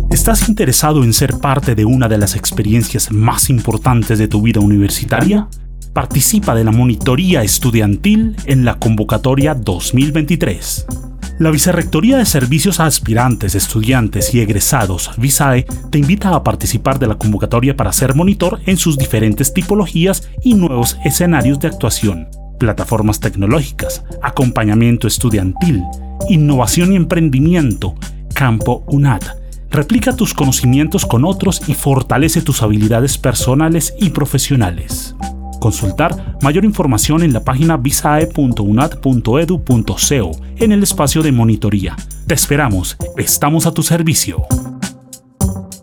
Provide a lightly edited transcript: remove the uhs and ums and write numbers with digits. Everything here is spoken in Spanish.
¿Estás interesado en ser parte de una de las experiencias más importantes de tu vida universitaria? Participa de la monitoría estudiantil en la convocatoria 2023. La Vicerrectoría de Servicios a Aspirantes, Estudiantes y Egresados, VISAE, te invita a participar de la convocatoria para ser monitor en sus diferentes tipologías y nuevos escenarios de actuación, plataformas tecnológicas, acompañamiento estudiantil, innovación y emprendimiento, campo UNAD. Replica tus conocimientos con otros y fortalece tus habilidades personales y profesionales. Consultar mayor información en la página visae.unad.edu.co en el espacio de monitoría. Te esperamos, estamos a tu servicio.